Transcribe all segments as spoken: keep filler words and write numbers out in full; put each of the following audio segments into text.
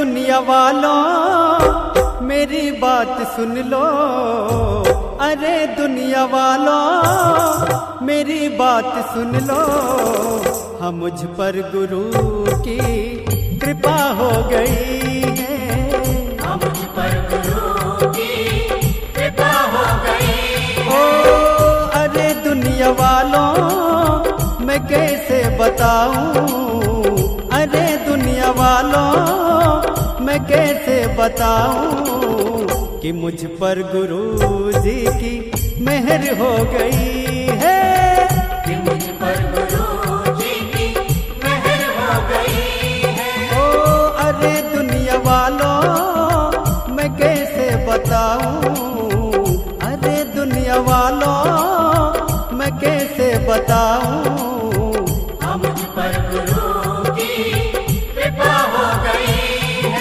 दुनिया वालों मेरी बात सुन लो, अरे दुनिया वालों मेरी बात सुन लो, हम मुझ पर गुरु की कृपा हो गई है, हम मुझ पर गुरु की कृपा हो गई है। ओ अरे दुनिया वालों मैं कैसे बताऊं, अरे दुनिया वालों मैं कैसे बताऊं कि मुझ पर गुरु जी की मेहर हो गई है, कि मुझ पर गुरु जी की मेहर हो गई है। ओ अरे दुनिया वालों मैं कैसे बताऊं, अरे दुनिया वालों मैं कैसे बताऊं हम मुझ पर गुरु की कृपा हो गई है।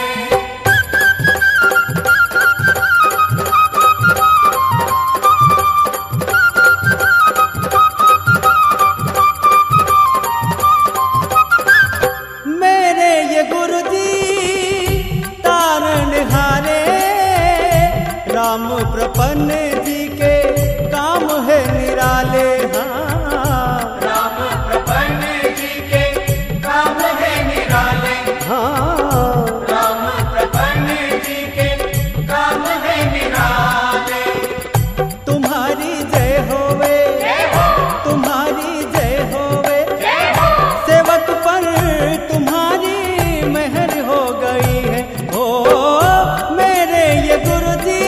मेरे ये गुरु जी तारणहारे राम प्रपन्न जी के काम है निराले, हाँ राम प्रपन्न जी के काम है निराले, हाँ राम प्रपन्न जी के काम है निराले। तुम्हारी जय होवे, जय हो, तुम्हारी जय होवे, जय हो, सेवक पर तुम्हारी मेहर हो गई है। ओ मेरे ये गुरु जी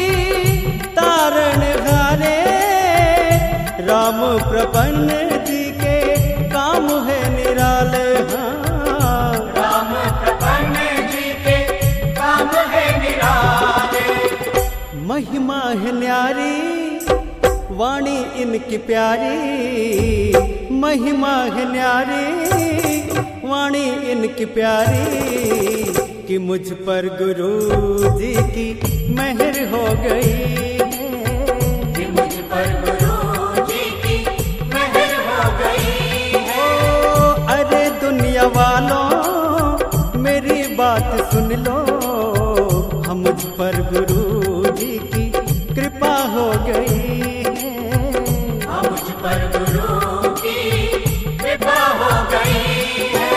तारणहारे राम प्रपन्न जी के काम है निराले, हाँ राम प्रपन्न जी के काम है निराले। महिमा है न्यारी वाणी इनकी प्यारी, महिमा है न्यारी वाणी इनकी प्यारी कि मुझ पर गुरु जी की मेहर हो गई है, कि मुझ पर गुरु जी की मेहर हो गई है। ओ अरे दुनिया वालों मेरी बात सुन लो, हम मुझ पर गुरु जी की कृपा हो गई है, हम मुझ पर गुरु की कृपा हो गई है।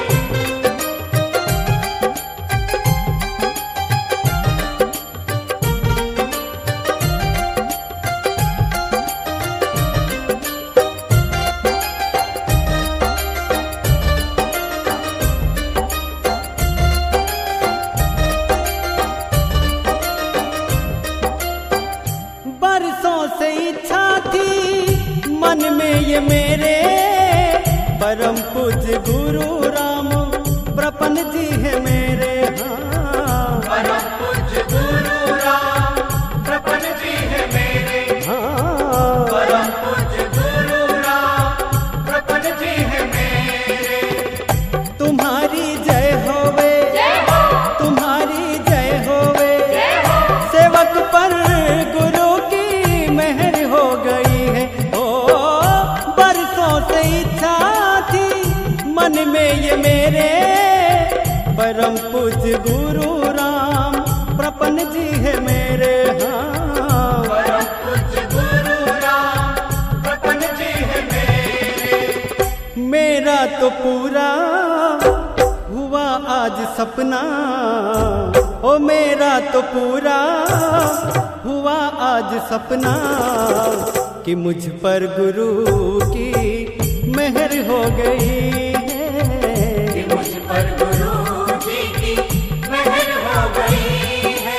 बरसों से इच्छा थी मन में ये मेरे, परम पूज्य गुरु राम प्रपन्न जी है मेरे, हाँ परम पूज्य गुरु राम प्रपन्न जी है मेरे, हाँ परम पूज्य गुरु राम प्रपन्न जी है मेरे। तुम्हारी जय होवे, जय हो, तुम्हारी जय होवे, जय हो, सेवक पर गुरु की मेहर हो गई है। ओ बरसों से इच्छा थी मन में ये मेरे, परम पूज्य गुरु राम प्रपन्न जी है मेरे, हाँ परम पूज्य गुरु राम प्रपन्न जी है मेरे। मेरा तो पूरा हुआ आज सपना, ओ मेरा तो पूरा हुआ आज सपना कि मुझ पर गुरु की मेहर हो गई है, कि मुझ पर गुरु जी की मेहर हो गई है।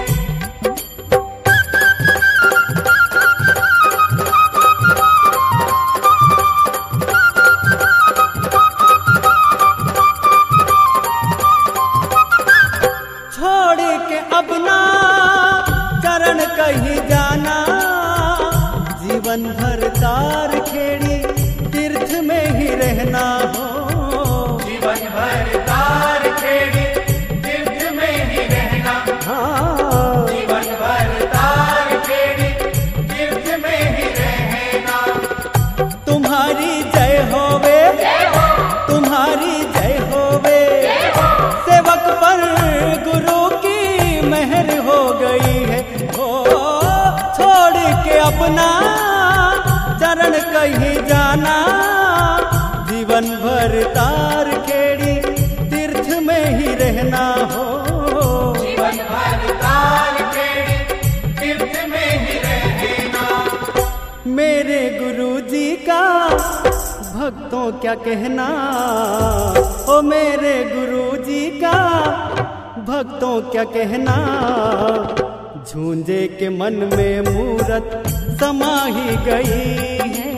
छोड़ के अब ना चरण कहीं जाना, जीवन भर तार खेड़ी तीर्थ में ही रहना हो, जीवन भर तार खेड़ी तीर्थ में ही रहना, हाँ जीवन भर तार खेड़ी तीर्थ में ही रहना। तुम्हारी जय होवे, जय हो, तुम्हारी जय होवे, जय हो, सेवक पर कहीं जाना, जीवन भर तार खेड़ी तीर्थ में ही रहना हो। जीवन भर तार खेड़ी तीर्थ में ही रहना। मेरे गुरुजी का भक्तों क्या कहना, ओ मेरे गुरुजी का भक्तों क्या कहना। झूंझे के मन में मूरत समा ही गई है।